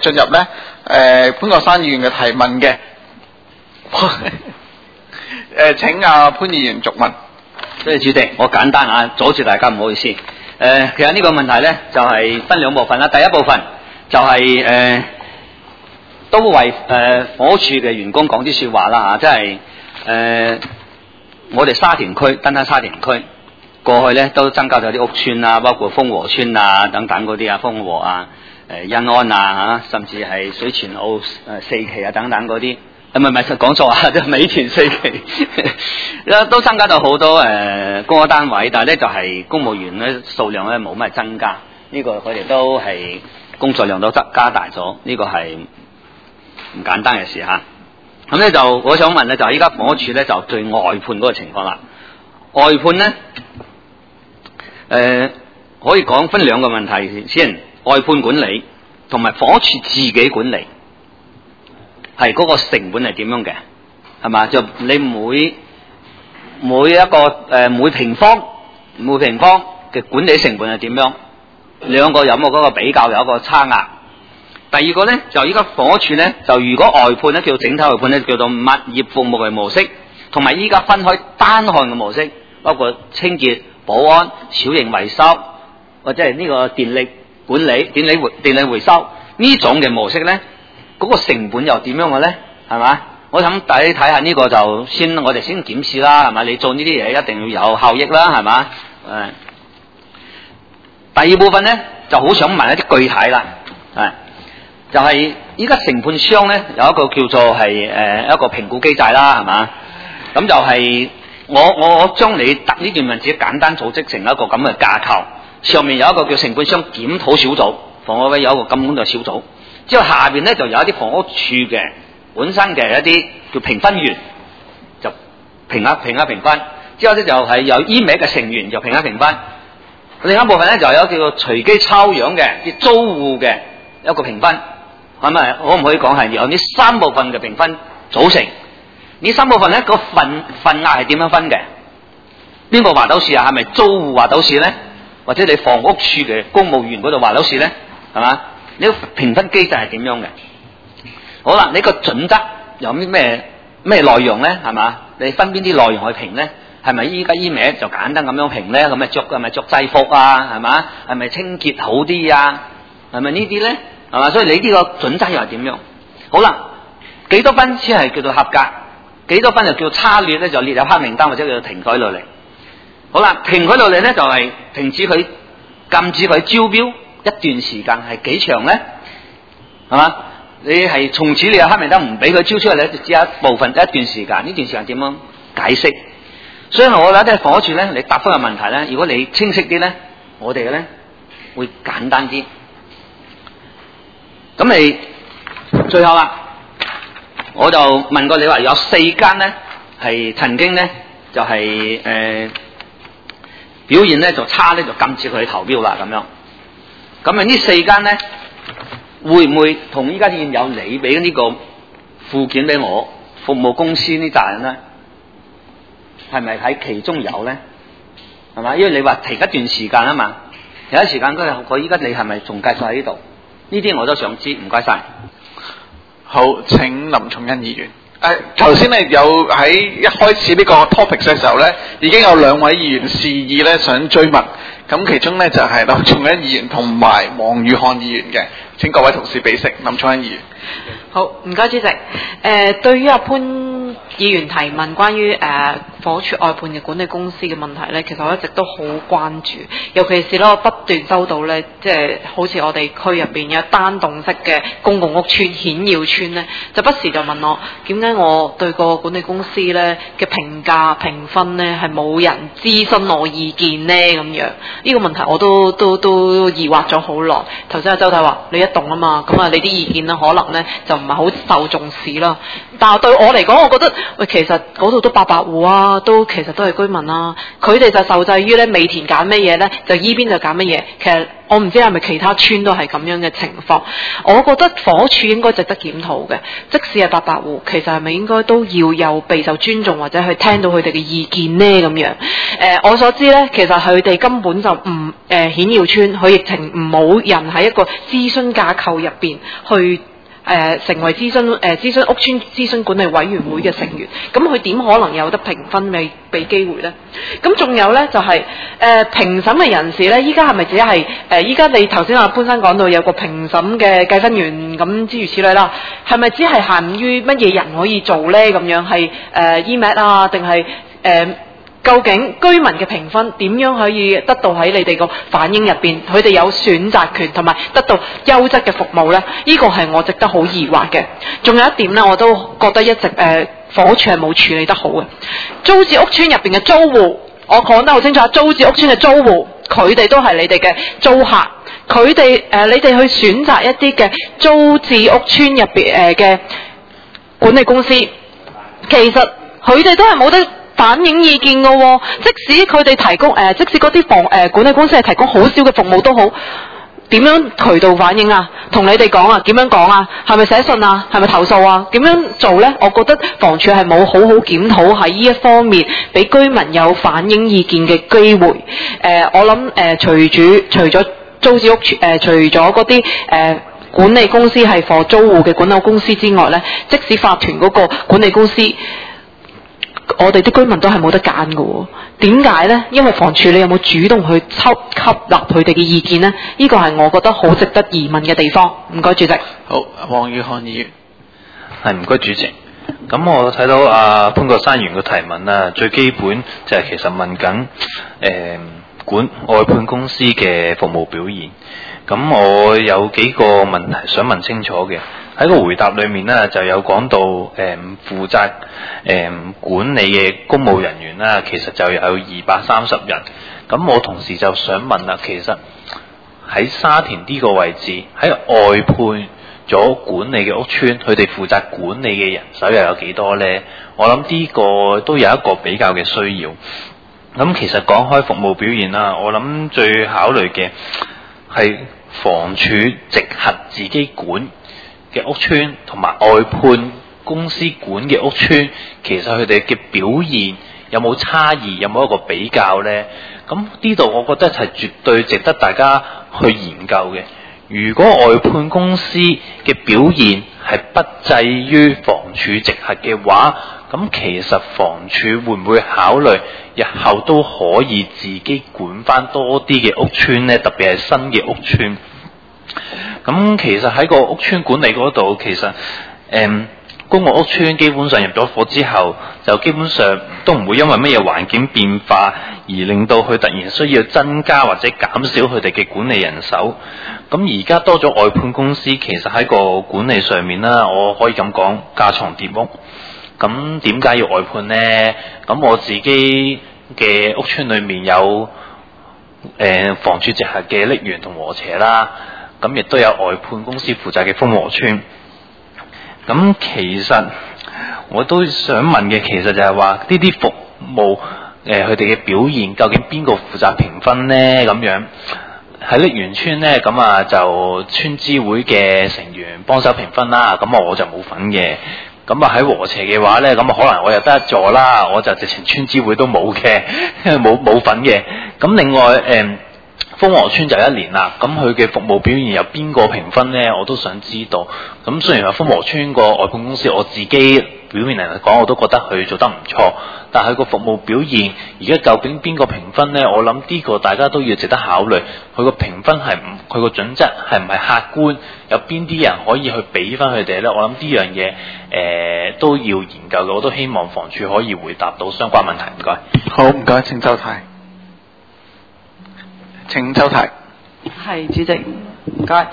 進入咧潘國山議員嘅提問嘅。請潘議員續問。 多謝主席，我簡單啊，阻住大家唔好意思。其實呢個問題咧就係分兩部分啦。第一部分就係都為房屋處嘅員工講啲説話啦嚇，即係我哋沙田區，單單沙田區過去咧都增加咗啲屋邨啊，包括豐和邨啊等等嗰啲啊，豐和啊、欣安啊嚇，甚至係水泉澳四期啊等等嗰啲。唔係講錯啊！即係美田四期都增加到好多公屋單位，但係咧就係公務員咧數量咧冇乜增加，呢個佢哋都係工作量都加大咗，呢個係唔簡單嘅事嚇。咁咧就我想問咧，就依家房屋處咧就對外判嗰個情況啦。外判咧可以講分兩個問題先，外判管理同埋房屋處自己管理。係嗰個成本係點樣嘅？係嘛？就你每一個每平方嘅管理成本係點樣？兩個有冇嗰個比較，有一個差額？第二個咧就依家房屋處咧，就如果外判咧叫整體外判咧叫做物業服務嘅模式，同埋依家分開單項嘅模式，包括清潔、保安、小型維修或者係呢個電力管理、電力回收呢種嘅模式咧。嗰個成本又點樣嘅咧？係嘛？我想大家睇下呢個就我哋先檢視啦，係嘛？你做呢啲嘢一定要有效益啦，係嘛？第二部分咧就好想問一啲具體啦，就係依家承判商咧有一個叫做係一個評估機制啦，係嘛？咁就係我將你答呢段文字簡單組織成一個咁嘅架構，上面有一個叫承判商檢討小組，房委會有一個咁嘅小組。之後下邊咧就有一啲房屋處嘅本身嘅一啲叫評分員，就評一分。之後咧就係有 EMA 嘅成員就評一評分。另一部分咧就有叫做隨機抽樣嘅啲租戶嘅一個評分，係咪？可唔可以講係由呢三部分嘅評分組成？呢三部分咧個份額係點樣分嘅？邊個話到事啊？係咪租戶話到事咧？或者你房屋處嘅公務員嗰度話到事咧？係嘛？呢個評分機制係點樣嘅？好啦，呢個準則有啲咩內容咧？係嘛？你分邊啲內容去評咧？係咪依家EMA就簡單咁樣評咧？係咪着制服啊？係嘛？係咪清潔好啲啊？係咪呢啲咧？係嘛？所以你呢個準則又係點樣？好啦，幾多分先係叫做合格？幾多分就叫差劣咧？就列入黑名單或者叫做停舉落嚟。好啦，停舉落嚟咧就係禁止佢招標。一段時間係幾長咧？係嘛？你係從此你有黑名單唔俾佢招出嚟咧，就只有一段時間。呢段時間點樣解釋？所以我覺得房屋處咧，你答覆嘅問題咧，如果你清晰啲咧，我哋嘅咧會簡單啲。咁你最後啦，我就問過你話有4間咧係曾經咧就係表現咧就差咧，就禁止佢去投標啦咁樣。咁啊呢4間咧，會唔會同依家現有你俾呢個附件俾我服務公司呢責任咧？係咪喺其中有咧？係嘛？因為你話停一段時間啊嘛，停一時間佢依家你係咪仲繼續喺呢度？呢啲我都想知，唔該晒。 好，請林重恩議員。頭先咧有喺一開始呢個 topic 嘅時候咧，已經有2位議員示意咧想追問，咁其中咧就係林重恩議員同埋黃宇漢議員嘅，請各位同事俾席。林重恩議員。 好，唔該主席。對於阿潘議員提問關於房屋處外判嘅管理公司嘅問題咧，其實我一直都好關注，尤其是咧我不斷收到咧，即係好似我哋區入邊有單棟式嘅公共屋邨顯耀邨咧，就不時就問我點解我對個管理公司咧嘅評價評分咧係冇人諮詢我意見咧咁樣？呢個問題我都疑惑咗好耐。頭先阿周太話你一棟啊嘛，咁啊你啲意見咧可能咧就唔係好受重視啦。但係對我嚟講，我覺得喂，其實嗰度都800戶啊。 啦，都其實都係居民啦，佢哋就受制於咧美田揀乜嘢咧，就依邊就揀乜嘢。其實我唔知係咪其他村都係咁樣嘅情況。我覺得房署應該值得檢討嘅，即使係800戶，其實係咪應該都要有備受尊重或者去聽到佢哋嘅意見呢？咁樣我所知咧，其實佢哋根本就唔顯耀村，佢疫情冇人喺一個諮詢架構入邊去。成為諮詢屋邨諮詢管理委員會嘅成員，咁佢點可能有得評分俾機會呢？咁仲有呢，就係評審嘅人士呢，依家係咪只係依家你頭先阿潘生講到有個評審嘅計分員咁諸如此類啦，係咪只係限於乜嘢人可以做呢？咁樣係EMAT 啊，定係究竟居民嘅評分點樣可以得到喺你哋個反映入邊？佢哋有選擇權同埋得到優質嘅服務呢？呢個係我值得好疑惑嘅。仲有一點呢，我都覺得一直房屋署係冇處理得好嘅。租置屋邨入邊嘅租戶，我講得好清楚，租置屋邨嘅租戶，佢哋都係你哋嘅租客，佢哋你哋去選擇一啲嘅租置屋邨入邊嘅管理公司，其實佢哋都係冇得反映意見嘅喎，即使佢哋提供即使嗰啲管理公司係提供好少嘅服務都好，點樣渠道反映啊？同你哋講啊？點樣講啊？係咪寫信啊？係咪投訴啊？點樣做呢？我覺得房署係冇好好檢討喺呢一方面，俾居民有反映意見嘅機會。我諗除咗租置屋除咗嗰啲管理公司係for租戶嘅管理公司之外呢，即使法團嗰個管理公司，我哋啲居民都係冇得揀嘅喎。點解呢？因為房署你有冇主動去吸納佢哋嘅意見呢？呢個係我覺得好值得疑問嘅地方。唔該，主席。 好，黃宇漢議員。 係，唔該主席。咁我睇到潘國山議員嘅提問啦，最基本就係其實問緊管外判公司嘅服務表現。咁我有幾個問題想問清楚嘅。喺個回答裏面呢，就有講到負責管理嘅公務人員啦，其實就有230人。咁我同時就想問啦，其實喺沙田呢個位置喺外判咗管理嘅屋邨，佢哋負責管理嘅人手又有幾多呢？我諗呢個都有一個比較嘅需要。咁其實講開服務表現啦，我諗最考慮嘅係房署直轄自己管嘅屋邨同埋外判公司管嘅屋邨，其實佢哋嘅表現有冇差異，有冇一個比較呢？咁呢度我覺得係絕對值得大家去研究嘅。如果外判公司嘅表現係不滯於房署直轄嘅話，咁其實房署會唔會考慮日後都可以自己管翻多啲嘅屋邨呢？特別係新嘅屋邨。咁其實喺個屋邨管理嗰度，其實公共屋邨基本上入咗伙之後，就基本上都唔會因為乜嘢環境變化而令到佢突然需要增加或者減少佢哋嘅管理人手。咁而家多咗外判公司，其實喺個管理上面啦，我可以咁講，架床疊屋。咁點解要外判呢？咁我自己嘅屋邨裏面有房署直轄嘅瀝源同禾輋啦。咁亦都有外判公司負責嘅豐和邨。咁其實我都想問嘅，其實就係話呢啲服務佢哋嘅表現，究竟邊個負責評分呢？咁樣喺瀝源邨呢，咁就村支會嘅成員幫手評分啦。咁我就冇份嘅。咁喺禾輋嘅話呢，咁可能我又得一座啦，我就直情村支會都冇嘅，冇份嘅。咁另外豐和邨就1年啦，咁佢嘅服務表現由邊個評分呢？我都想知道。咁雖然話豐和邨個外判公司，我自己表面嚟講，我都覺得佢做得唔錯，但係個服務表現而家究竟邊個評分呢？我諗呢個大家都要值得考慮。佢個評分佢個準則係唔係客觀？有邊啲人可以去俾翻佢哋呢？我諗呢樣嘢都要研究嘅。我都希望房署可以回答到相關問題。唔該。 好，唔該，請周太。請周太。 係主席，唔該。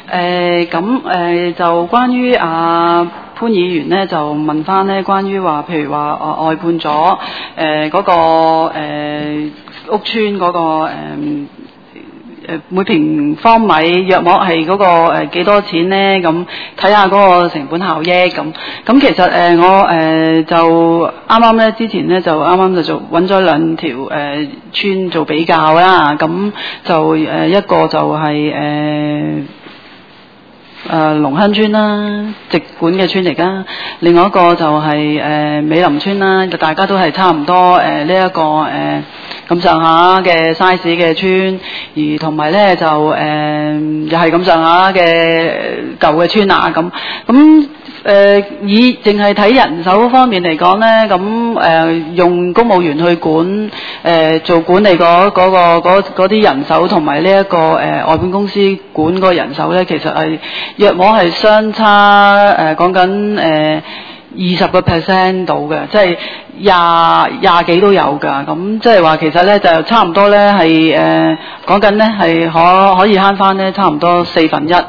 就關於潘議員呢，就問翻呢關於話，譬如話外判咗嗰個屋邨嗰個每平方米約莫係嗰個幾多錢咧？咁睇下嗰個成本效益咁。咁其實我就啱啱咧之前咧就啱啱就揾咗兩條村做比較啦。咁就一個就係龍坑村啦，直管嘅村嚟㗎。另外一個就係美林村啦，大家都係差唔多呢一個咁上下嘅 size 嘅村，而同埋咧就又係咁上下嘅舊嘅村啊咁以淨係睇人手方面嚟講咧，咁用公務員去管做管理嗰啲人手，同埋呢一個外判公司管嗰個人手咧，其實係約莫係相差講緊20% 到嘅，即係廿幾都有㗎。咁即係話其實咧就差唔多咧係講緊咧係可以慳翻咧差唔多1/4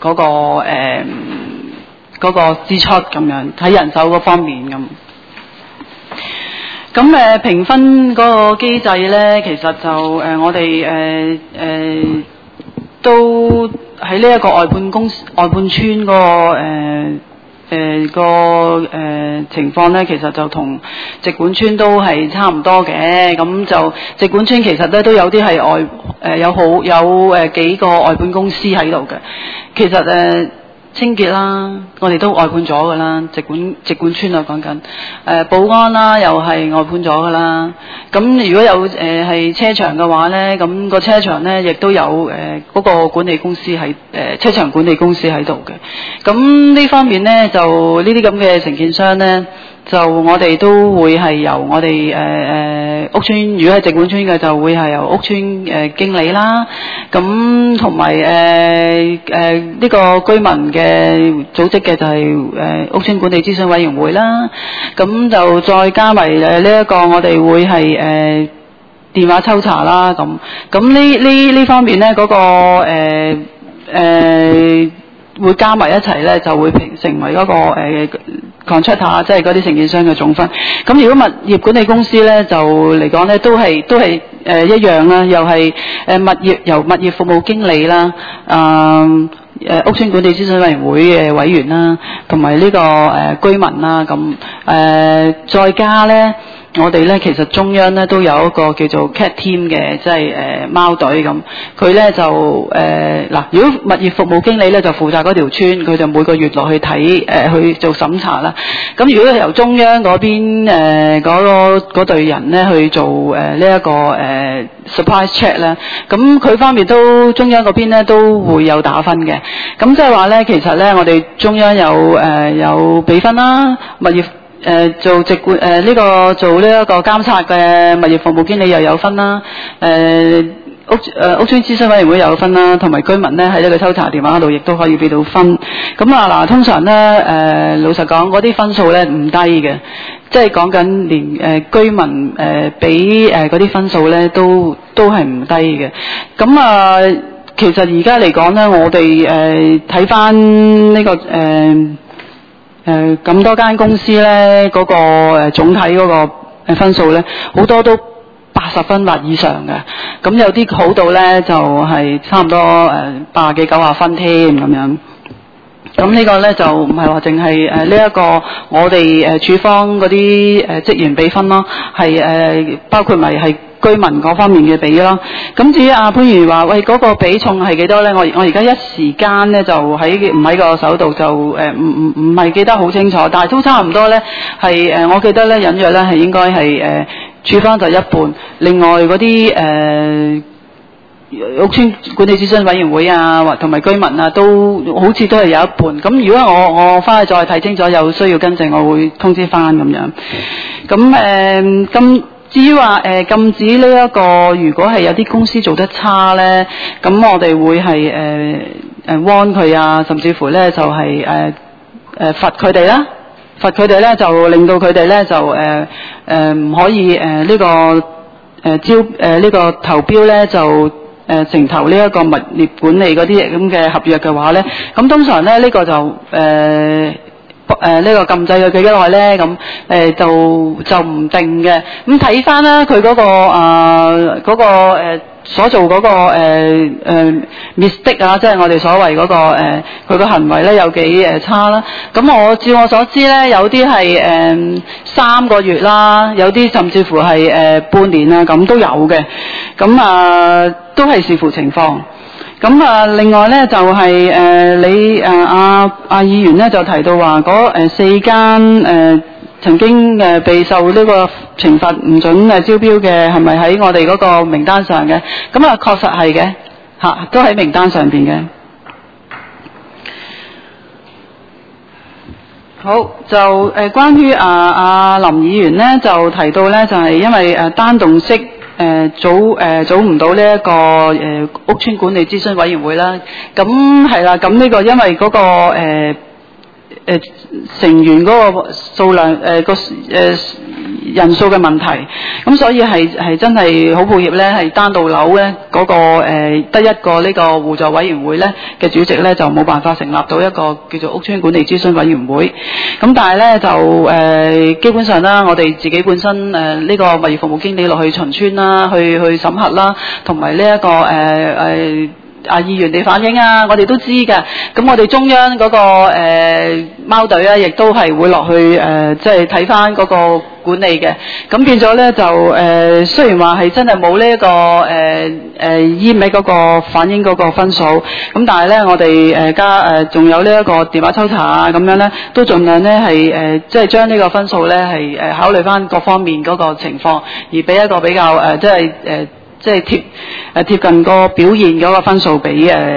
嗰個支出咁樣，喺人手嗰方面咁。咁評分嗰個機制咧，其實就我哋都喺呢一個外判村情況咧，其實就同直管村都係差唔多嘅。咁就直管村其實咧都有啲係有幾個外判公司喺度嘅。其實清潔啦，我哋都外判咗㗎啦，直管村啊講緊，保安啦又係外判咗㗎啦。咁如果有係車場嘅話咧，咁個車場咧亦都有嗰個管理公司喺車場管理公司喺度嘅。咁呢方面咧就呢啲咁嘅承建商咧，就我哋都會係由我哋屋村，如果係直管村嘅就會係由屋村經理啦，咁同埋呢個居民嘅組織嘅就係屋村管理諮詢委員會啦，咁就再加埋呢一個我哋會係電話抽查啦，咁呢方面咧嗰個會加埋一齊咧，就會成為嗰個contractor， 即係嗰啲承建商嘅總分。咁如果物業管理公司咧，就嚟講咧，都係一樣啦，又係由物業服務經理啦，屋村管理諮詢委員會嘅委員啦，同埋呢個居民啦，咁再加咧。我哋咧其實中央咧都有一個叫做 cat team 嘅，即係貓隊咁。佢咧就如果物業服務經理咧就負責嗰條村，佢就每個月落去睇去做審查啦。咁如果由中央嗰邊嗰隊人咧去做呢一個surprise check 咧，咁佢方面都中央嗰邊咧都會有打分嘅。咁即係話咧，其實咧我哋中央有俾分啦，物業。做直管做呢一個監察嘅物業服務經理又有分啦，屋村諮詢委員會又有分啦，同埋居民咧喺呢個抽查電話度亦都可以俾到分。咁嗱，通常咧老實講嗰啲分數咧唔低嘅，即係講緊連居民俾嗰啲分數咧都係唔低嘅。咁其實而家嚟講咧，我哋睇翻呢個咁多間公司咧，嗰個總體嗰個分數咧，好多都80分或以上嘅。咁有啲好到咧，就係差唔多80幾90分添咁樣。咁呢個咧就唔係話淨係呢一個我哋處方嗰啲職員俾分咯，係包括埋係居民嗰方面嘅比咯。咁至於阿潘如話喂嗰個比重係幾多咧？我而家一時間咧就唔喺個手度，就唔係記得好清楚，但係都差唔多咧係我記得咧隱約咧係應該係處方就一半，另外嗰啲屋村管理諮詢委員會啊，或同埋居民啊，都好似都係有一半。咁如果我翻去再睇清楚，有需要跟進，我會通知翻咁樣。咁至於話禁止呢一個，如果係有啲公司做得差咧，咁我哋會係warn佢啊，甚至乎咧就係罰佢哋啦。罰佢哋咧就令到佢哋咧就唔可以呢個呢個投標咧就承投呢一個物業管理嗰啲咁嘅合約嘅話咧，咁通常咧呢個就呢個禁制咗幾耐咧？咁就唔定嘅。咁睇翻啦，佢嗰個所做嗰個mistake 啊，即係我哋所謂嗰個佢個行為咧有幾差啦。咁照我所知咧，有啲係3個月啦，有啲甚至乎係半年啊，咁都有嘅。咁都係視乎情況。咁另外咧就係你阿議員咧就提到話嗰4間曾經被受呢個懲罰唔准招標嘅，係咪喺我哋嗰個名單上嘅？咁確實係嘅，都喺名單上邊嘅。好，就關於林議員咧就提到咧就係因為單棟式組唔到呢一個屋邨管理諮詢委員會啦。咁係啦，咁呢個因為嗰個成員嗰個數量人數嘅問題，咁所以係真係好抱歉咧，係單棟樓咧嗰個得一個呢個互助委員會咧嘅主席咧就冇辦法成立到一個叫做屋邨管理諮詢委員會。咁但係咧就基本上啦，我哋自己本身呢個物業服務經理落去巡村啦，去審核啦，同埋呢一個議員哋反映啊，我哋都知嘅。咁我哋中央嗰個貓隊啊，亦都係會落去即係睇翻嗰個管理嘅。咁變咗咧就雖然話係真係冇呢一個EMA嗰個反映嗰個分數，咁但係咧我哋仲有呢一個電話抽查啊，咁樣咧都盡量咧係即係將呢個分數咧係考慮翻各方面嗰個情況，而俾一個比較即係貼近個表現嗰個分數俾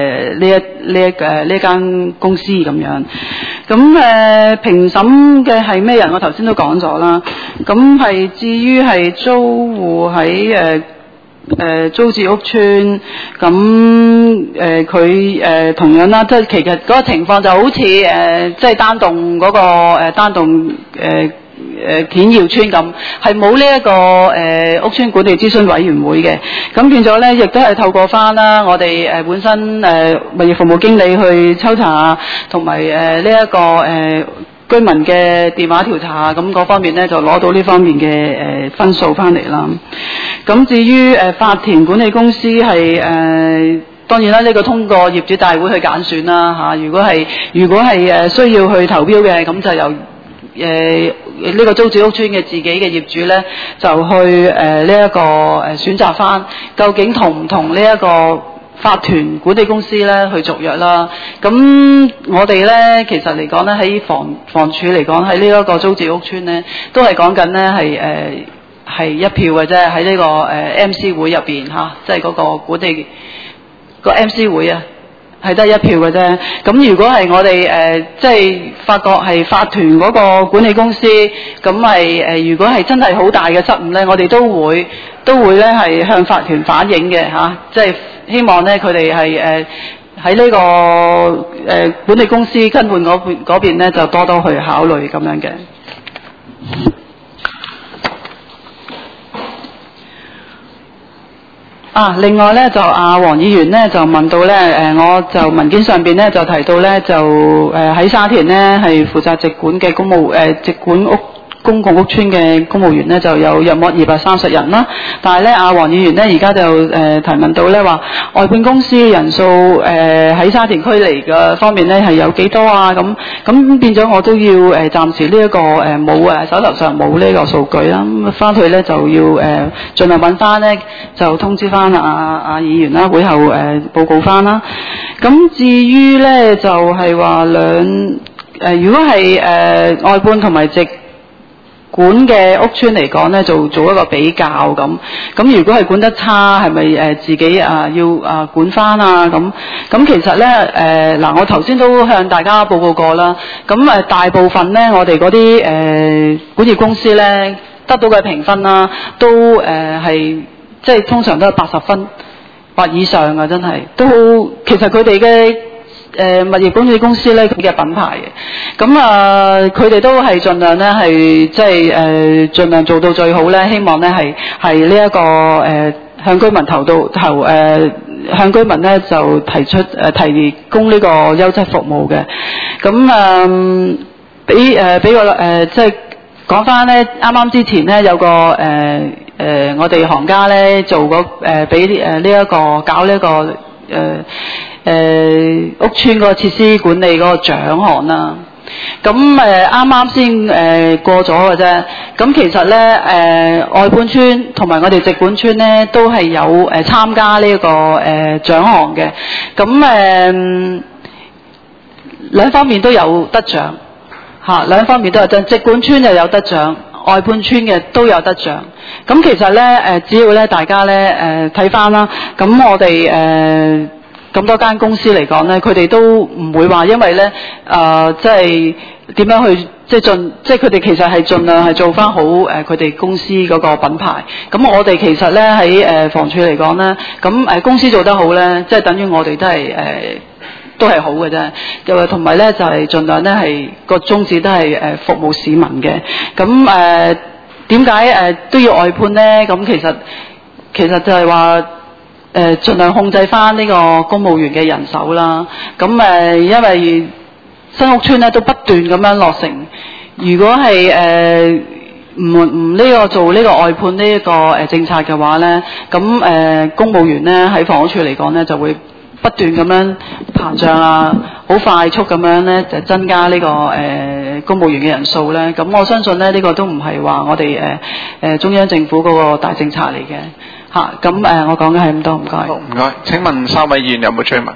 呢間公司咁樣。咁評審嘅係咩人？我頭先都講咗啦。咁係至於係租戶喺租置屋邨，咁佢同樣啦，即係其實嗰個情況就好似即係單棟嗰個單棟顯耀邨咁，係冇呢一個屋邨管理諮詢委員會嘅。咁變咗咧，亦都係透過翻啦，我哋本身物業服務經理去抽查，同埋呢一個居民嘅電話調查，咁嗰方面咧就攞到呢方面嘅分數翻嚟啦。咁至於法團管理公司係當然啦，呢個通過業主大會去揀選啦嚇。如果係需要去投標嘅，咁就由呢個租置屋邨嘅自己嘅業主咧，就去呢一個選擇翻，究竟同唔同呢一個法團管理公司咧去續約啦。咁我哋咧其實嚟講咧，喺房署嚟講，喺呢一個租置屋邨咧，都係講緊咧係一票嘅啫，喺呢個MC 會入邊嚇，即係嗰個管理個 MC 會啊。係得一票嘅啫。咁如果係我哋即係發覺係法團嗰個管理公司，咁係如果係真係好大嘅失誤咧，我哋都會咧係向法團反映嘅嚇，即係希望咧佢哋係喺呢個管理公司更換嗰邊咧就多去考慮咁樣嘅。另外咧就黃議員咧就問到咧我就文件上邊咧就提到咧就喺沙田咧係負責直管嘅直管公共屋邨嘅公務員咧就有約莫230人啦。但係咧黃議員咧而家就提問到咧話外判公司人數喺沙田區嚟嘅方面咧係有幾多啊？咁變咗我都要暫時呢一個冇手頭上冇呢個數據啦。咁翻去咧就要盡量揾翻咧就通知翻議員啦，會後報告翻啦。咁至於咧就係話如果係外判同埋直管嘅屋邨嚟講咧，就做一個比較咁。如果係管得差，係咪自己要管翻啊？咁其實咧我頭先都向大家報告過啦。咁大部分咧，我哋嗰啲管業公司咧得到嘅評分啦，都係即係通常都係80分或以上啊！真係都其實佢哋嘅物業管理公司咧，佢嘅品牌嘅，咁佢哋都係盡量咧係即係盡量做到最好咧，希望咧係呢一個向居民向居民咧就提供呢個優質服務嘅，咁俾個即係講翻咧，啱啱之前咧有個我哋行家咧做過俾呢一個搞呢一個屋邨嗰個設施管理嗰個獎項啦。咁啱啱先過咗嘅啫。咁其實咧外判村同埋我哋直管村咧都係有參加呢個獎項嘅。咁兩方面都有得獎嚇，兩方面都有得獎。直管村又有得獎，外判村嘅都有得獎。咁其實咧只要咧大家咧睇翻啦，咁我哋咁多間公司嚟講咧，佢哋都唔會話因為咧即係點樣去即係佢哋其實係盡量係做翻好佢哋公司嗰個品牌。咁我哋其實咧喺房署嚟講咧，咁公司做得好咧，即係等於我哋都係好嘅啫。又同埋咧就係盡量咧係個宗旨都係服務市民嘅。咁點解都要外判咧？咁其實就係話盡量控制翻呢個公務員嘅人手啦。咁因為新屋邨咧都不斷咁樣落成，如果係唔呢個做呢個外判呢一個政策嘅話咧，咁公務員咧喺房屋署嚟講咧就會不斷咁樣膨脹啊，好快速咁樣咧就增加呢個公務員嘅人數咧。咁我相信咧呢個都唔係話我哋中央政府嗰個大政策嚟嘅嚇。咁我講嘅係咁多，唔該。 好，唔該。請問三位議員有冇追問？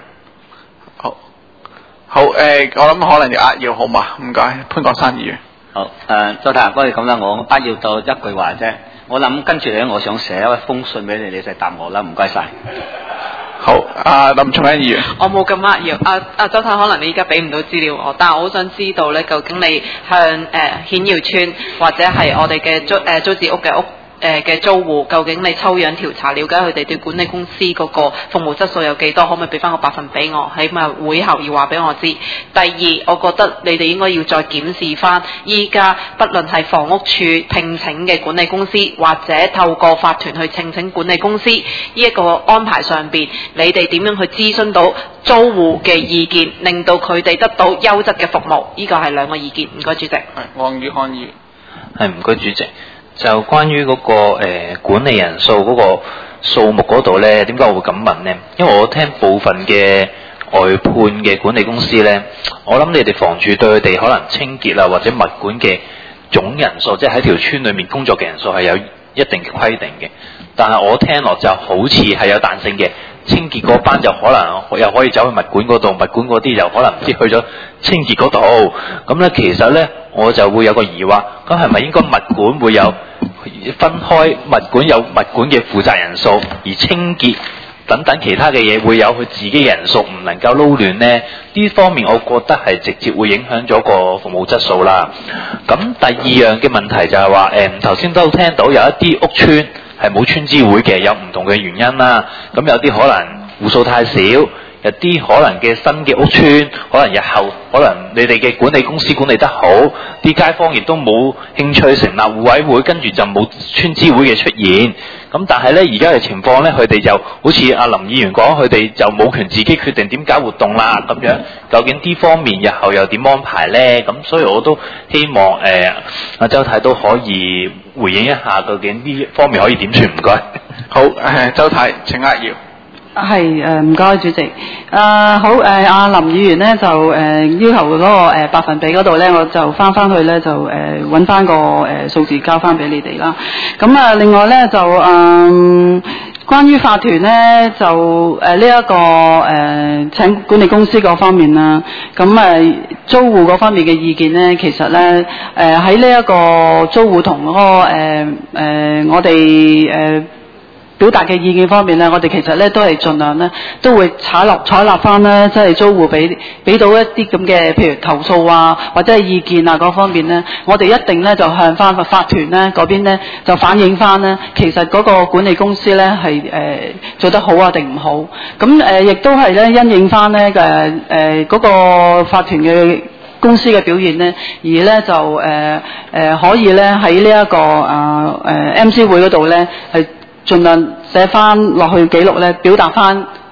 好，我諗可能要扼要好嘛？唔該，潘國山議員。 好，周太，不如咁啦，我扼要到一句話啫。我諗跟住咧，我想寫一封信俾你，你就答我啦。唔該晒。 好，林頌欣議員。 我冇咁扼要，周太可能你依家俾唔到資料我，但係我好想知道咧，究竟你向顯耀邨或者係我哋嘅租置屋嘅屋嘅租戶，究竟你抽樣調查了解佢哋對管理公司嗰個服務質素有幾多？可唔可以俾翻個百分俾我？喺咪會後要話俾我知。第二，我覺得你哋應該要再檢視翻依家，不論係房屋署聘請嘅管理公司，或者透過法團去聘請管理公司，呢一個安排上邊，你哋點樣去諮詢到租戶嘅意見，令到佢哋得到優質嘅服務？呢個係兩個意見。唔該，主席。 黃宇漢議員。 係，唔該，主席。就關於嗰個管理人數嗰個數目嗰度咧，點解我會咁問呢？因為我聽部分嘅外判嘅管理公司咧，我諗你哋房署對佢哋可能清潔啊或者物管嘅總人數，即係喺條村裏面工作嘅人數係有一定嘅規定嘅。但係我聽落就好似係有彈性嘅，清潔嗰班就可能又可以走去物管嗰度，物管嗰啲就可能唔知去咗清潔嗰度。咁咧其實咧我就會有個疑惑，咁係咪應該物管會有分開，物管有物管嘅負責人數，而清潔等等其他嘅嘢會有佢自己嘅人數，唔能夠撈亂呢？呢方面我覺得係直接會影響咗個服務質素啦。咁第二樣嘅問題就係話，頭先都聽到有一啲屋邨係冇村支會嘅，有唔同嘅原因啦。咁有啲可能戶數太少，有啲可能嘅新嘅屋邨，可能日後可能你哋嘅管理公司管理得好，啲街坊亦都冇興趣成立戶委會，跟住就冇村支會嘅出現。咁但係呢，而家嘅情況呢，佢哋就好似阿林議員講，佢哋就冇權自己決定點搞活動啦咁樣。究竟呢方面日後又點安排呢？咁所以我都希望阿周太都可以回應一下，究竟呢方面可以點算？唔該。 好，周太請扼要。 係唔該主席。好阿林議員咧就要求嗰個百分比嗰度咧，我就翻去咧就揾翻個數字交翻俾你哋啦。咁另外咧就關於法團咧就呢一個請管理公司嗰方面啦，咁租戶嗰方面嘅意見咧，其實咧喺呢一個租戶同嗰個我哋表達嘅意見方面咧，我哋其實咧都係盡量咧都會採納翻咧，即係租戶俾到一啲咁嘅，譬如投訴啊或者係意見啊嗰方面咧，我哋一定咧就向翻個法團咧嗰邊咧就反映翻咧，其實嗰個管理公司咧係做得好啊定唔好，咁亦都係咧因應翻咧嗰個法團嘅公司嘅表現咧，而咧就可以咧喺呢一個MC 會嗰度咧係盡量寫翻落去記錄咧，表達翻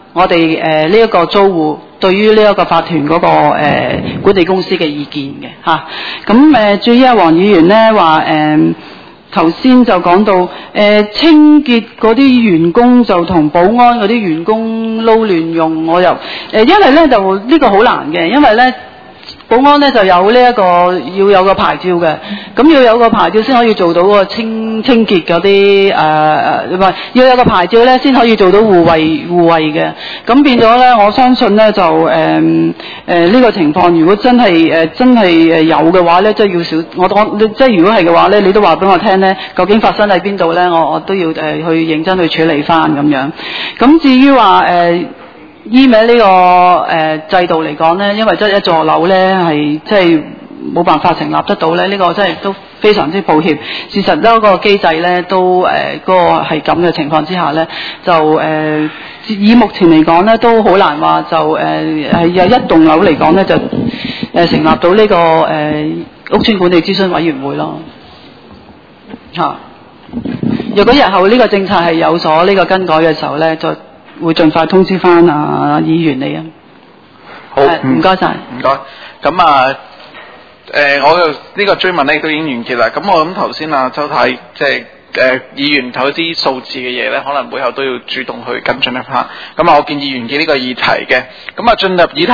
我哋呢一個租戶對於呢一個法團嗰、個管理公司嘅意見嘅嚇。咁至於黃議員咧話頭先就講到清潔嗰啲員工就同保安嗰啲員工撈亂用，我又因為咧就呢個好難嘅，因為咧。保安咧就有呢一個要有個牌照嘅，咁要有個牌照先可以做到個清潔嗰啲唔係要有個牌照咧先可以做到護衛嘅，咁變咗咧我相信咧就呢個情況，如果真係有嘅話咧，即係要少我即係如果係嘅話咧，你都話俾我聽咧，究竟發生喺邊度咧，我都要去認真去處理翻咁樣。咁至於話email 呢個制度嚟講咧，因為即係一座樓咧係即係冇辦法成立得到咧，呢個真係都非常之抱歉。事實咧個機制咧都嗰個係咁嘅情況之下咧，就以目前嚟講咧都好難話就係有一棟樓嚟講咧就成立到呢個屋邨管理諮詢委員會咯嚇。如果日後呢個政策係有所呢個更改嘅時候咧，就會盡快通知翻議員你啊。 好， 唔該晒。 唔該。咁我呢個追問咧都已經完結啦。咁我諗頭先周太即係議員頭啲數字嘅嘢咧，可能背後都要主動去跟進一下。咁我建議完結呢個議題嘅。咁進入議題。